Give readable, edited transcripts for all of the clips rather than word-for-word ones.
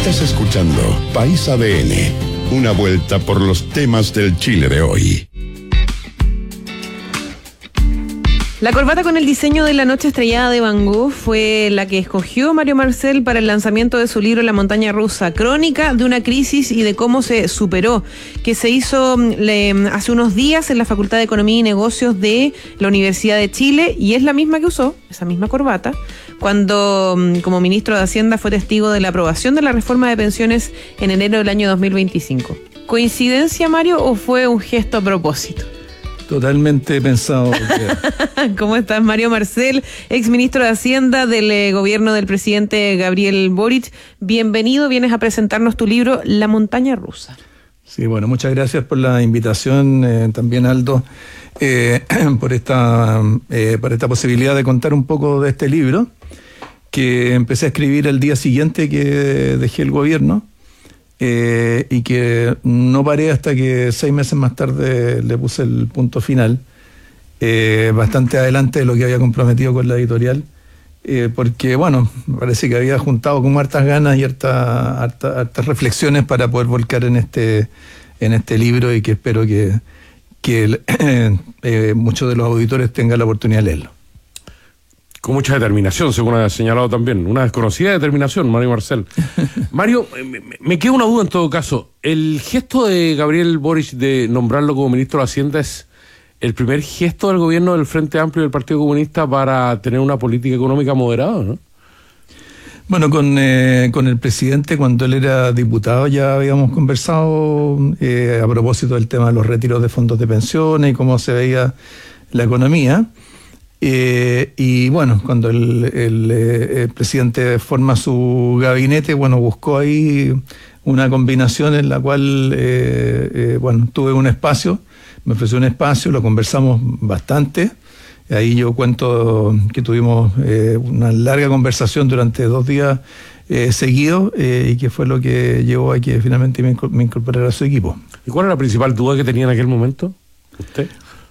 Estás escuchando País ADN, una vuelta por los temas del Chile de hoy. La corbata con el diseño de la noche estrellada de Van Gogh fue la que escogió Mario Marcel para el lanzamiento de su libro La montaña rusa, crónica de una crisis y de cómo se superó, que se hizo hace unos días en la Facultad de Economía y Negocios de la Universidad de Chile, y es la misma que usó, esa misma corbata, cuando como ministro de Hacienda fue testigo de la aprobación de la reforma de pensiones en enero del año 2025. ¿Coincidencia, Mario, o fue un gesto a propósito? Totalmente pensado. ¿Cómo estás, Mario Marcel, exministro de Hacienda del gobierno del presidente Gabriel Boric? Bienvenido, vienes a presentarnos tu libro La montaña rusa. Sí, bueno, muchas gracias por la invitación, también Aldo, por esta posibilidad de contar un poco de este libro, que empecé a escribir el día siguiente que dejé el gobierno. Y que no paré hasta que 6 meses más tarde le puse el punto final, bastante adelante de lo que había comprometido con la editorial, porque bueno, parece que había juntado como hartas ganas y hartas reflexiones para poder volcar en este libro, y que espero que muchos de los auditores tengan la oportunidad de leerlo. Con mucha determinación, según ha señalado también. Una desconocida determinación, Mario Marcel. Mario, me queda una duda en todo caso. ¿El gesto de Gabriel Boric de nombrarlo como ministro de Hacienda es el primer gesto del gobierno del Frente Amplio y del Partido Comunista para tener una política económica moderada, no? Bueno, con el presidente, cuando él era diputado, ya habíamos conversado a propósito del tema de los retiros de fondos de pensiones y cómo se veía la economía. Y bueno, cuando el presidente forma su gabinete, bueno, buscó ahí una combinación en la cual, bueno, tuve un espacio, me ofreció un espacio, lo conversamos bastante. Ahí yo cuento que tuvimos una larga conversación durante 2 días seguidos, y que fue lo que llevó a que finalmente me incorporara a su equipo. ¿Y cuál era la principal duda que tenía en aquel momento usted?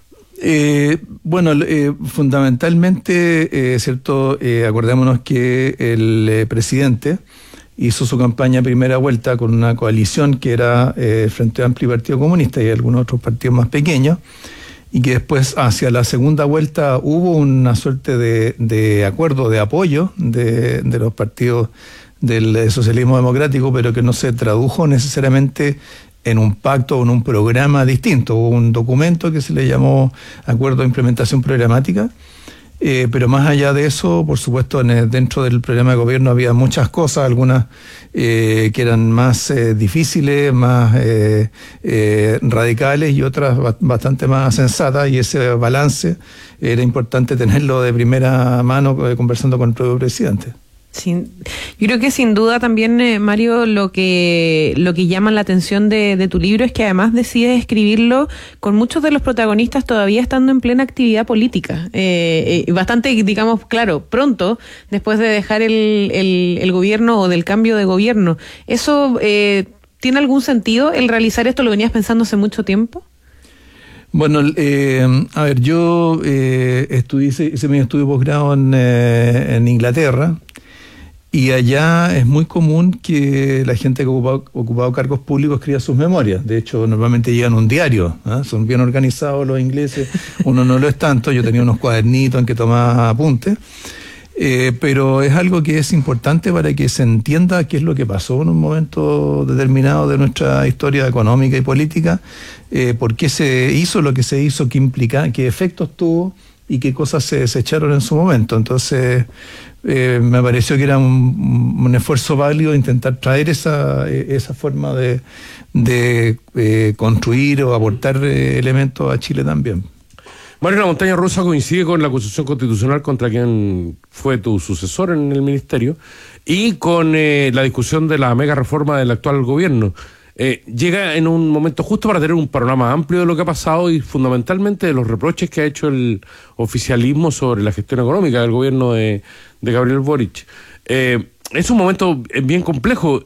Bueno, fundamentalmente, ¿cierto? Acordémonos que el presidente hizo su campaña primera vuelta con una coalición que era Frente Amplio y Partido Comunista y algunos otros partidos más pequeños, y que después hacia la segunda vuelta hubo una suerte de acuerdo, de apoyo de los partidos del socialismo democrático, pero que no se tradujo necesariamente en un pacto o en un programa distinto. Hubo un documento que se le llamó Acuerdo de Implementación Programática, pero más allá de eso, por supuesto, dentro del programa de gobierno había muchas cosas, algunas que eran más difíciles, más radicales, y otras bastante más sensatas, y ese balance era importante tenerlo de primera mano conversando con el propio presidente. Yo creo que sin duda también, Mario, lo que llama la atención de tu libro es que además decides escribirlo con muchos de los protagonistas todavía estando en plena actividad política, bastante, digamos, claro, pronto después de dejar el gobierno o del cambio de gobierno. ¿Eso tiene algún sentido, el realizar esto? ¿Lo venías pensando hace mucho tiempo? Bueno, a ver, yo hice mi estudio de posgrado en Inglaterra. Y allá es muy común que la gente que ha ocupado cargos públicos escriba sus memorias. De hecho, normalmente llegan a un diario, ¿eh? Son bien organizados los ingleses, uno no lo es tanto. Yo tenía unos cuadernitos en que tomaba apuntes, pero es algo que es importante para que se entienda qué es lo que pasó en un momento determinado de nuestra historia económica y política, por qué se hizo lo que se hizo, qué implica, qué efectos tuvo y qué cosas se desecharon en su momento. Entonces, me pareció que era un esfuerzo válido intentar traer esa forma de construir o aportar elementos a Chile también. Mario, la montaña rusa coincide con la acusación constitucional contra quien fue tu sucesor en el ministerio y con la discusión de la mega reforma del actual gobierno. Llega en un momento justo para tener un panorama amplio de lo que ha pasado y fundamentalmente de los reproches que ha hecho el oficialismo sobre la gestión económica del gobierno de Gabriel Boric. Es un momento bien complejo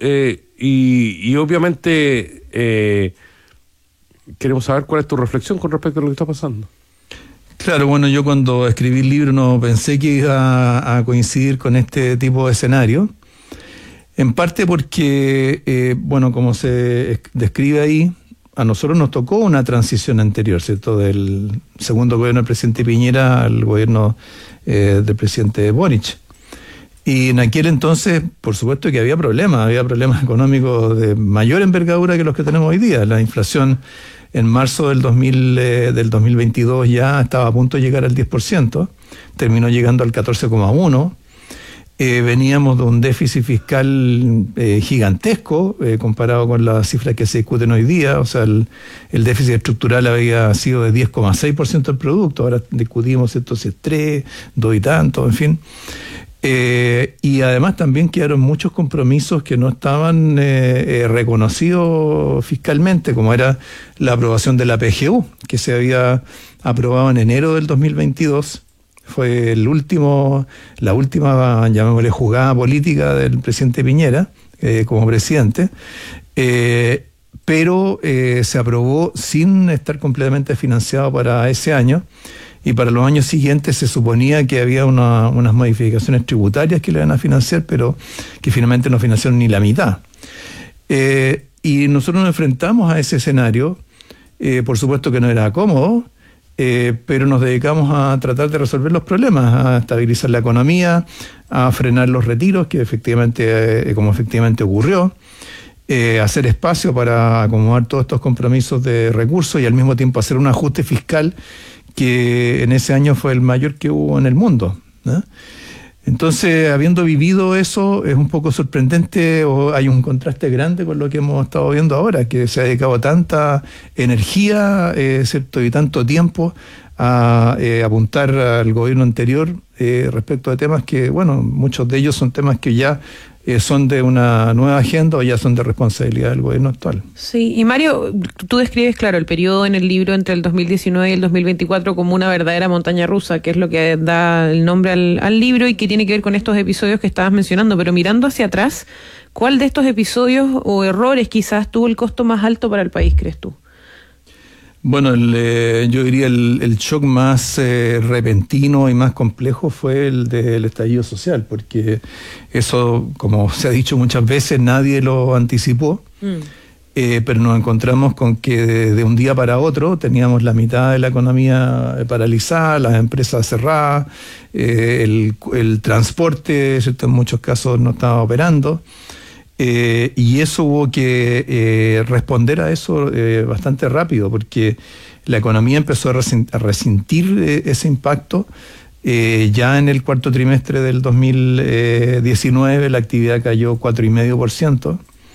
y obviamente queremos saber cuál es tu reflexión con respecto a lo que está pasando. Claro, bueno, yo cuando escribí el libro no pensé que iba a coincidir con este tipo de escenario. En parte porque, bueno, como se describe ahí, a nosotros nos tocó una transición anterior, ¿cierto? Del segundo gobierno del presidente Piñera al gobierno del presidente Boric. Y en aquel entonces, por supuesto que había problemas económicos de mayor envergadura que los que tenemos hoy día. La inflación en marzo del 2022 ya estaba a punto de llegar al 10%, terminó llegando al 14,1%. Veníamos de un déficit fiscal gigantesco comparado con las cifras que se discuten hoy día. O sea, el déficit estructural había sido de 10,6% del producto. Ahora discutimos entonces 3, 2 y tanto, en fin. Y además también quedaron muchos compromisos que no estaban reconocidos fiscalmente, como era la aprobación de la PGU, que se había aprobado en enero del 2022. Fue la última, llamémosle, jugada política del presidente Piñera como presidente, pero se aprobó sin estar completamente financiado para ese año, y para los años siguientes se suponía que había unas modificaciones tributarias que le iban a financiar, pero que finalmente no financiaron ni la mitad. Y nosotros nos enfrentamos a ese escenario, por supuesto que no era cómodo, pero nos dedicamos a tratar de resolver los problemas, a estabilizar la economía, a frenar los retiros, que como efectivamente ocurrió, hacer espacio para acomodar todos estos compromisos de recursos y al mismo tiempo hacer un ajuste fiscal que en ese año fue el mayor que hubo en el mundo, ¿no? Entonces, habiendo vivido eso, es un poco sorprendente, o hay un contraste grande con lo que hemos estado viendo ahora, que se ha dedicado tanta energía, ¿cierto? Y tanto tiempo a apuntar al gobierno anterior respecto de temas que, bueno, muchos de ellos son temas que ya son de una nueva agenda o ya son de responsabilidad del gobierno actual. Sí, y Mario, tú describes, claro, el periodo en el libro entre el 2019 y el 2024 como una verdadera montaña rusa, que es lo que da el nombre al libro y que tiene que ver con estos episodios que estabas mencionando. Pero mirando hacia atrás, ¿cuál de estos episodios o errores quizás tuvo el costo más alto para el país, crees tú? Bueno, yo diría el shock más repentino y más complejo fue el del estallido social, porque eso, como se ha dicho muchas veces, nadie lo anticipó, pero nos encontramos con que de un día para otro teníamos la mitad de la economía paralizada, las empresas cerradas, el transporte, ¿cierto? En muchos casos no estaba operando. Y eso hubo que responder a eso bastante rápido, porque la economía empezó a resentir ese impacto. Ya en el cuarto trimestre del 2019 la actividad cayó 4,5%.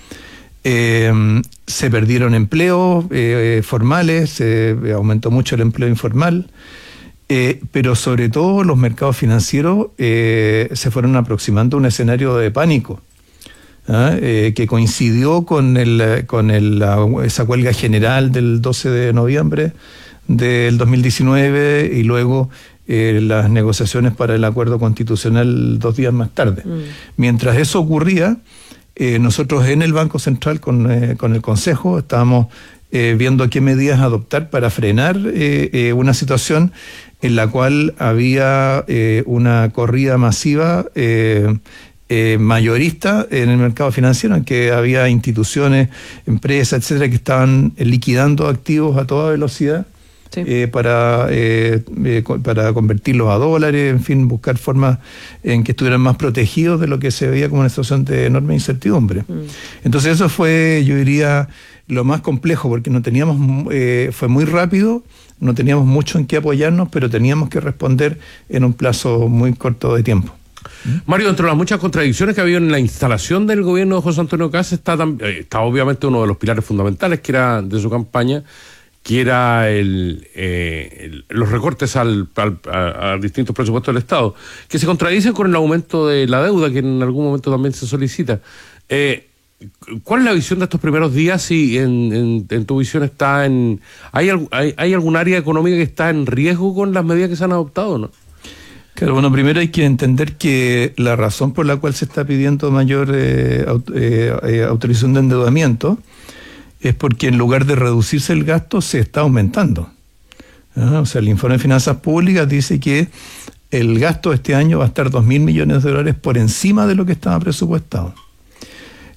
Se perdieron empleos formales, se aumentó mucho el empleo informal. Pero sobre todo los mercados financieros se fueron aproximando a un escenario de pánico. Que coincidió con esa huelga general del 12 de noviembre del 2019 y luego las negociaciones para el acuerdo constitucional 2 días más tarde. Mientras eso ocurría, nosotros en el Banco Central con el Consejo estábamos viendo qué medidas adoptar para frenar una situación en la cual había una corrida masiva mayorista en el mercado financiero, en que había instituciones, empresas, etcétera, que estaban liquidando activos a toda velocidad. Sí. Para convertirlos a dólares, en fin, buscar formas en que estuvieran más protegidos de lo que se veía como una situación de enorme incertidumbre. Entonces eso fue, yo diría, lo más complejo, porque no teníamos, fue muy rápido, no teníamos mucho en qué apoyarnos, pero teníamos que responder en un plazo muy corto de tiempo. Mario, entre las muchas contradicciones que había en la instalación del gobierno de José Antonio Kast está obviamente uno de los pilares fundamentales que era de su campaña, que era los recortes a distintos presupuestos del Estado, que se contradicen con el aumento de la deuda, que en algún momento también se solicita. ¿Cuál es la visión de estos primeros días? Y en tu visión está ¿hay algún área económica que está en riesgo con las medidas que se han adoptado, no? Claro, bueno, primero hay que entender que la razón por la cual se está pidiendo mayor autorización de endeudamiento es porque en lugar de reducirse el gasto se está aumentando. O sea, el informe de Finanzas Públicas dice que el gasto este año va a estar $2.000 millones por encima de lo que estaba presupuestado.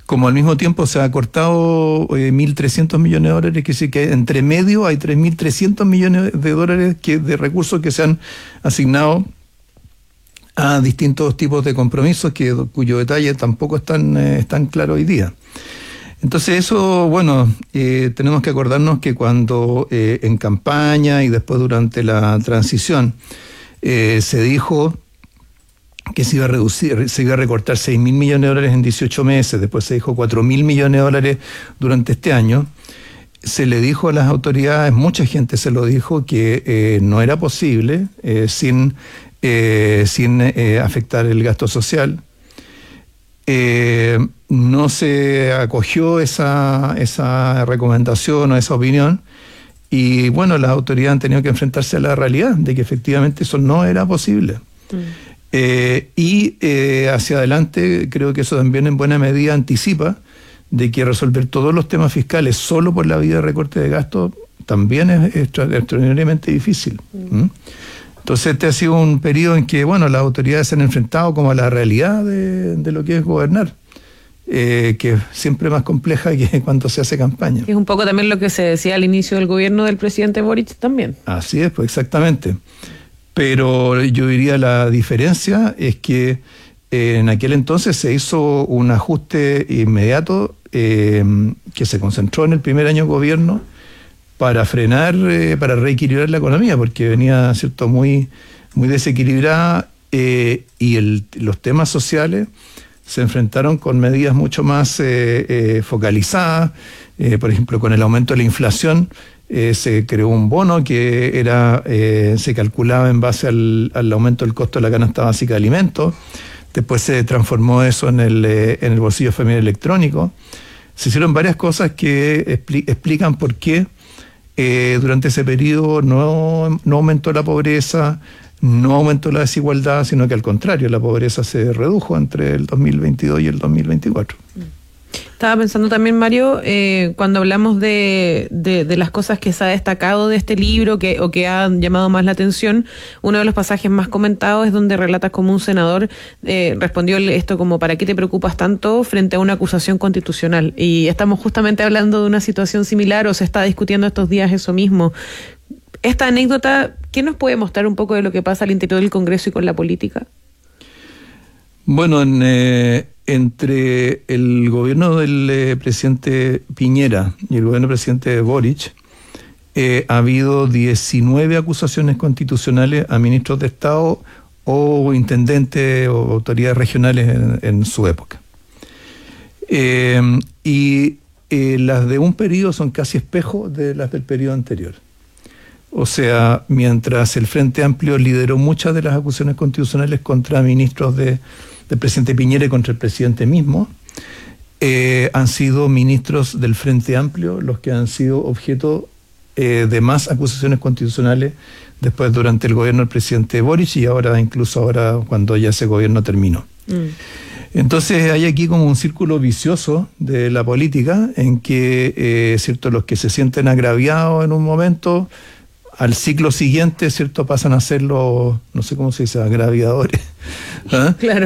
como al mismo tiempo se ha cortado 1.300 millones de dólares, que sí que entre medio hay 3.300 millones de dólares de recursos que se han asignado a distintos tipos de compromisos cuyo detalle tampoco es tan claro hoy día. Entonces eso, bueno, tenemos que acordarnos que cuando en campaña y después durante la transición se dijo que se iba a recortar 6.000 millones de dólares en 18 meses, después se dijo 4.000 millones de dólares durante este año, se le dijo a las autoridades, mucha gente se lo dijo, que no era posible sin afectar el gasto social. No se acogió esa recomendación o esa opinión, y bueno, las autoridades han tenido que enfrentarse a la realidad de que efectivamente eso no era posible. Hacia adelante creo que eso también en buena medida anticipa de que resolver todos los temas fiscales solo por la vía de recorte de gastos también es extraordinariamente difícil. Entonces este ha sido un periodo en que, bueno, las autoridades se han enfrentado como a la realidad de lo que es gobernar, que es siempre más compleja que cuando se hace campaña. Es un poco también lo que se decía al inicio del gobierno del presidente Boric también. Así es, pues exactamente. Pero yo diría la diferencia es que en aquel entonces se hizo un ajuste inmediato que se concentró en el primer año de gobierno para frenar, para reequilibrar la economía, porque venía, ¿cierto?, muy desequilibrada, y los temas sociales se enfrentaron con medidas mucho más focalizadas. Por ejemplo, con el aumento de la inflación, se creó un bono que se calculaba en base al aumento del costo de la canasta básica de alimentos. Después se transformó eso en el bolsillo familiar electrónico. Se hicieron varias cosas que explican por qué durante ese periodo no aumentó la pobreza, no aumentó la desigualdad, sino que al contrario, la pobreza se redujo entre el 2022 y el 2024. Estaba pensando también, Mario, cuando hablamos de las cosas que se ha destacado de este libro o que han llamado más la atención, uno de los pasajes más comentados es donde relatas como un senador respondió esto como: ¿para qué te preocupas tanto frente a una acusación constitucional? Y estamos justamente hablando de una situación similar, o se está discutiendo estos días eso mismo. Esta anécdota, ¿qué nos puede mostrar un poco de lo que pasa al interior del Congreso y con la política? Bueno, entre el gobierno del presidente Piñera y el gobierno del presidente Boric ha habido 19 acusaciones constitucionales a ministros de Estado o intendentes o autoridades regionales en su época. Las de un periodo son casi espejo de las del periodo anterior. O sea, mientras el Frente Amplio lideró muchas de las acusaciones constitucionales contra ministros del presidente Piñera y contra el presidente mismo, han sido ministros del Frente Amplio los que han sido objeto de más acusaciones constitucionales después durante el gobierno del presidente Boric y incluso ahora cuando ya ese gobierno terminó. Entonces hay aquí como un círculo vicioso de la política en que cierto, los que se sienten agraviados en un momento, al ciclo siguiente, cierto, pasan a ser los, no sé cómo se dice, agraviadores. ¿Ah? Claro.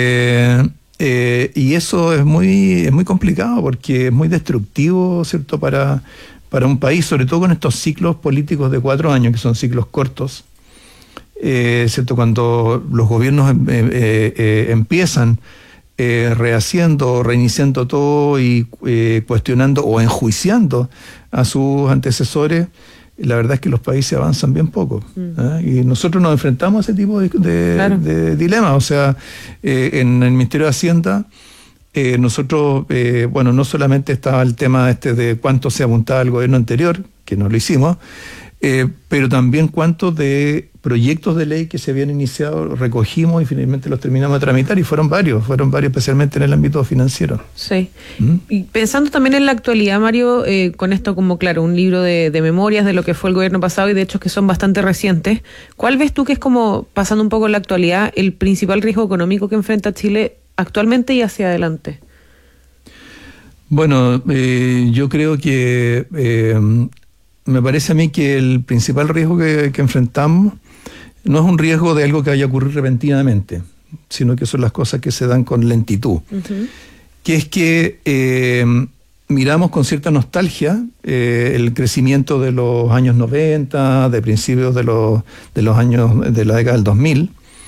Y eso es muy complicado porque es muy destructivo, cierto, para un país, sobre todo con estos ciclos políticos de 4 años, que son ciclos cortos. Cierto, cuando los gobiernos empiezan rehaciendo, reiniciando todo y cuestionando o enjuiciando a sus antecesores, la verdad es que los países avanzan bien poco. Y nosotros nos enfrentamos a ese tipo de dilemas. O sea, en el Ministerio de Hacienda, nosotros, no solamente estaba el tema de cuánto se apuntaba al gobierno anterior, que no lo hicimos, pero también cuántos de proyectos de ley que se habían iniciado recogimos y finalmente los terminamos de tramitar, y fueron varios especialmente en el ámbito financiero. Sí. Y pensando también en la actualidad, Mario, con esto como, claro, un libro de memorias de lo que fue el gobierno pasado y de hechos que son bastante recientes, ¿cuál ves tú que es, como pasando un poco en la actualidad, el principal riesgo económico que enfrenta Chile actualmente y hacia adelante? Bueno, yo creo que me parece a mí que el principal riesgo que enfrentamos no es un riesgo de algo que vaya a ocurrir repentinamente, sino que son las cosas que se dan con lentitud. que es que miramos con cierta nostalgia el crecimiento de los años 90, de principios de los años de la década del 2000,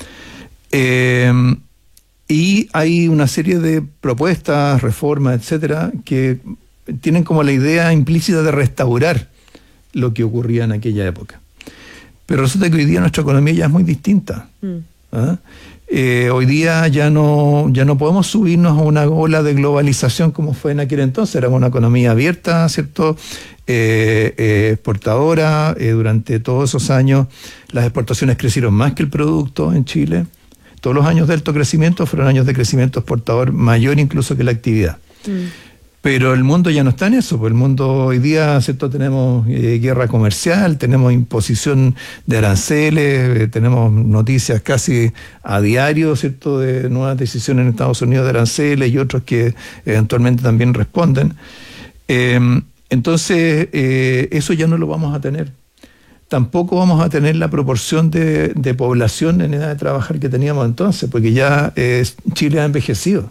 y hay una serie de propuestas, reformas, etcétera, que tienen como la idea implícita de restaurar lo que ocurría en aquella época. Pero resulta que hoy día nuestra economía ya es muy distinta. ¿Ah? Hoy día ya no podemos subirnos a una ola de globalización como fue en aquel entonces. Éramos una economía abierta, ¿cierto? Exportadora. Durante todos esos años las exportaciones crecieron más que el producto en Chile. Todos los años de alto crecimiento fueron años de crecimiento exportador mayor incluso que la actividad. Pero el mundo ya no está en eso, pues el mundo hoy día, ¿cierto? Tenemos guerra comercial, tenemos imposición de aranceles, tenemos noticias casi a diario, ¿cierto? De nuevas decisiones en Estados Unidos de aranceles y otros que eventualmente también responden. Entonces, eso ya no lo vamos a tener. Tampoco vamos a tener la proporción de población en edad de trabajar que teníamos entonces, porque ya Chile ha envejecido.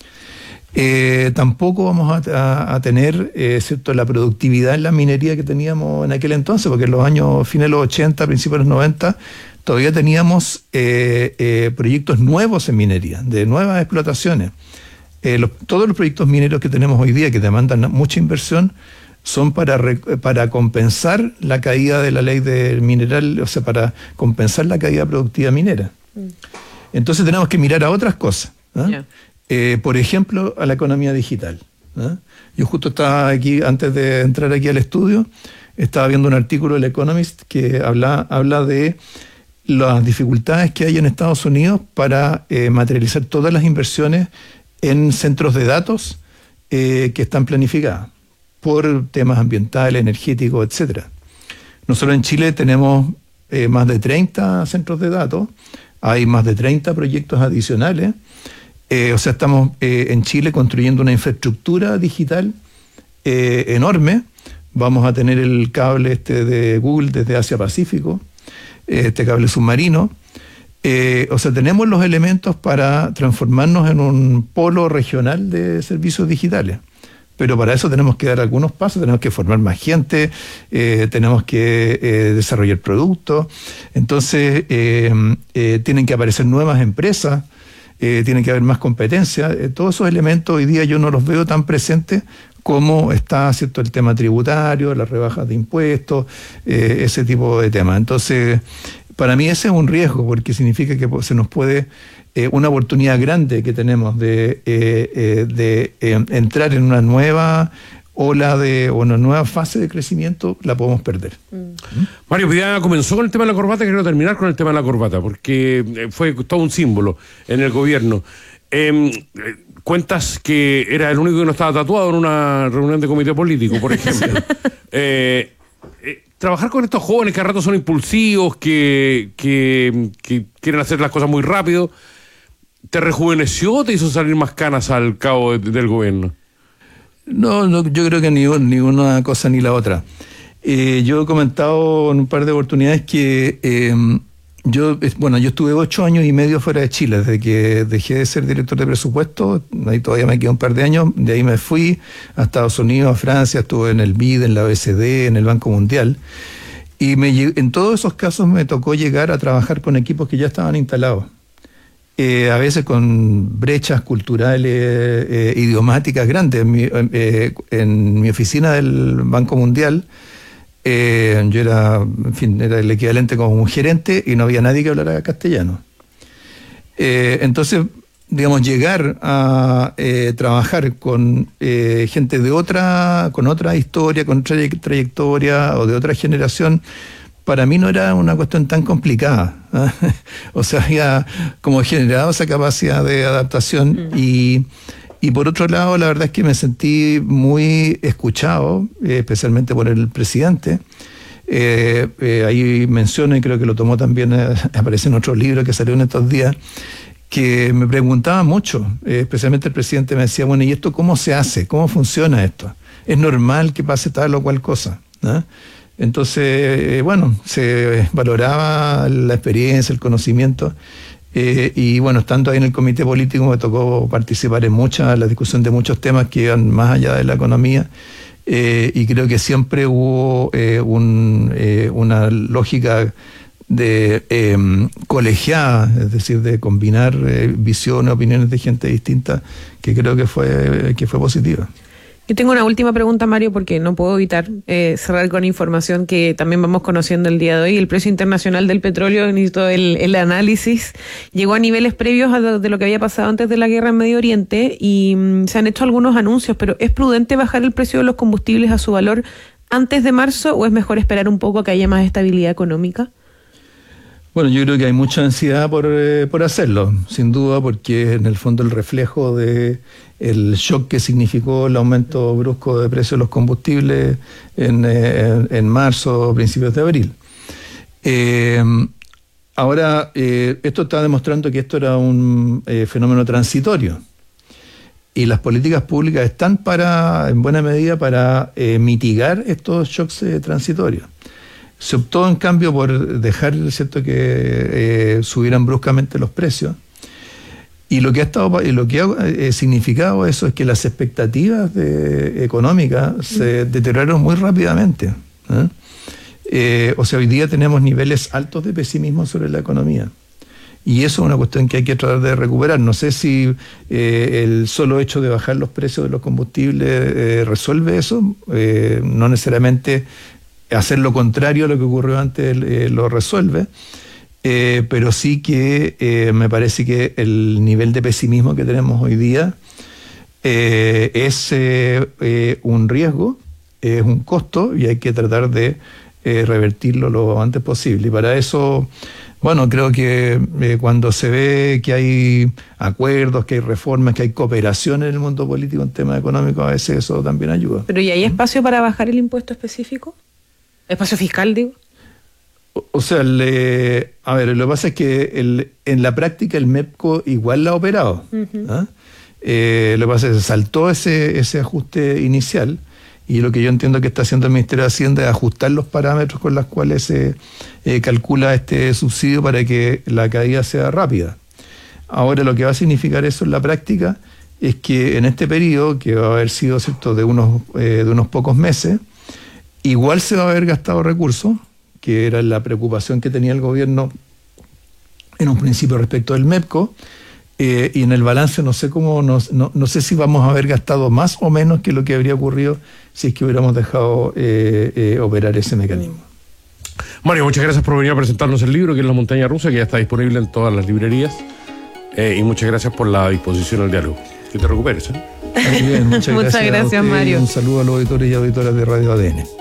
Tampoco vamos a tener ¿cierto? La productividad en la minería que teníamos en aquel entonces, porque en los años fines de los 80, principios de los 90, todavía teníamos proyectos nuevos en minería, de nuevas explotaciones. Todos los proyectos mineros que tenemos hoy día, que demandan mucha inversión, son para compensar la caída de la ley del mineral, o sea, para compensar la caída productiva minera. Entonces tenemos que mirar a otras cosas, ¿eh? Yeah. Por ejemplo, a la economía digital. Yo justo estaba aquí, antes de entrar aquí al estudio, estaba viendo un artículo del Economist que habla de las dificultades que hay en Estados Unidos para materializar todas las inversiones en centros de datos que están planificadas por temas ambientales, energéticos, etcétera. Nosotros en Chile tenemos más de 30 centros de datos, hay más de 30 proyectos adicionales. O sea, estamos en Chile construyendo una infraestructura digital enorme. Vamos a tener el cable de Google desde Asia-Pacífico, este cable submarino. O sea, tenemos los elementos para transformarnos en un polo regional de servicios digitales. Pero para eso tenemos que dar algunos pasos, tenemos que formar más gente, tenemos que desarrollar productos. Entonces, tienen que aparecer nuevas empresas. Tiene que haber más competencia. Todos esos elementos hoy día yo no los veo tan presentes como está, ¿cierto?, el tema tributario, las rebajas de impuestos, ese tipo de temas. Entonces, para mí ese es un riesgo, porque significa que se nos puede, una oportunidad grande que tenemos de entrar en una nueva ola o una nueva fase de crecimiento, la podemos perder. Mario Pidana comenzó con el tema de la corbata, quiero terminar con el tema de la corbata, porque fue todo un símbolo en el gobierno. Cuentas que era el único que no estaba tatuado en una reunión de comité político, por ejemplo. Trabajar con estos jóvenes que a ratos son impulsivos, que quieren hacer las cosas muy rápido, ¿te rejuveneció o te hizo salir más canas al cabo del gobierno? No, yo creo que ni una cosa ni la otra. Yo he comentado en un par de oportunidades que yo estuve 8 años y medio fuera de Chile, desde que dejé de ser director de presupuesto, ahí todavía me quedó un par de años, de ahí me fui a Estados Unidos, a Francia, estuve en el BID, en la OECD, en el Banco Mundial, y en todos esos casos me tocó llegar a trabajar con equipos que ya estaban instalados. A veces con brechas culturales, idiomáticas grandes. En mi oficina del Banco Mundial, yo era el equivalente como un gerente y no había nadie que hablara castellano. Entonces, digamos, llegar a trabajar con gente con otra historia, con otra trayectoria o de otra generación, para mí no era una cuestión tan complicada. O sea, había como generado esa capacidad de adaptación y por otro lado, la verdad es que me sentí muy escuchado, especialmente por el presidente. Ahí menciona, y creo que lo tomó también, aparece en otro libro que salió en estos días, que me preguntaba mucho, especialmente el presidente me decía, bueno, ¿y esto cómo se hace? ¿Cómo funciona esto? ¿Es normal que pase tal o cual cosa? ¿No? Entonces, se valoraba la experiencia, el conocimiento, Y bueno, estando ahí en el comité político me tocó participar en la discusión de muchos temas que iban más allá de la economía, y creo que siempre hubo una lógica de colegiada, es decir, de combinar visiones, opiniones de gente distinta, que creo que fue positiva. Yo tengo una última pregunta, Mario, porque no puedo evitar cerrar con información que también vamos conociendo el día de hoy. El precio internacional del petróleo, necesito el análisis, llegó a niveles previos de lo que había pasado antes de la guerra en Medio Oriente y se han hecho algunos anuncios, pero ¿es prudente bajar el precio de los combustibles a su valor antes de marzo o es mejor esperar un poco a que haya más estabilidad económica? Bueno, yo creo que hay mucha ansiedad por hacerlo, sin duda, porque en el fondo el reflejo de el shock que significó el aumento brusco de precios de los combustibles en marzo, principios de abril. Ahora, esto está demostrando que esto era un fenómeno transitorio y las políticas públicas están en buena medida para mitigar estos shocks transitorios. Se optó en cambio por dejar, ¿cierto?, que subieran bruscamente los precios. Y lo que ha significado eso es que las expectativas económicas se deterioraron muy rápidamente. O sea, hoy día tenemos niveles altos de pesimismo sobre la economía. Y eso es una cuestión que hay que tratar de recuperar. No sé si el solo hecho de bajar los precios de los combustibles resuelve eso. No necesariamente hacer lo contrario a lo que ocurrió antes lo resuelve. Pero sí que me parece que el nivel de pesimismo que tenemos hoy día es un riesgo, es un costo y hay que tratar de revertirlo lo antes posible. Y para eso, bueno, creo que cuando se ve que hay acuerdos, que hay reformas, que hay cooperación en el mundo político en temas económicos, a veces eso también ayuda. ¿Pero y hay espacio para bajar el impuesto específico? ¿Espacio fiscal, digo? O sea, lo que pasa es que en la práctica el MEPCO igual la ha operado. Uh-huh. Lo que pasa es que se saltó ese ajuste inicial y lo que yo entiendo que está haciendo el Ministerio de Hacienda es ajustar los parámetros con los cuales se calcula este subsidio para que la caída sea rápida. Ahora, lo que va a significar eso en la práctica es que en este periodo, que va a haber sido, ¿cierto?, de unos pocos meses, igual se va a haber gastado recursos, que era la preocupación que tenía el gobierno en un principio respecto del MEPCO, y en el balance no sé si vamos a haber gastado más o menos que lo que habría ocurrido si es que hubiéramos dejado operar ese mecanismo. Mario, muchas gracias por venir a presentarnos el libro, que es La Montaña Rusa, que ya está disponible en todas las librerías, y muchas gracias por la disposición al diálogo. Que te recuperes. Muy bien, muchas gracias, Mario. Un saludo a los auditores y auditoras de Radio ADN.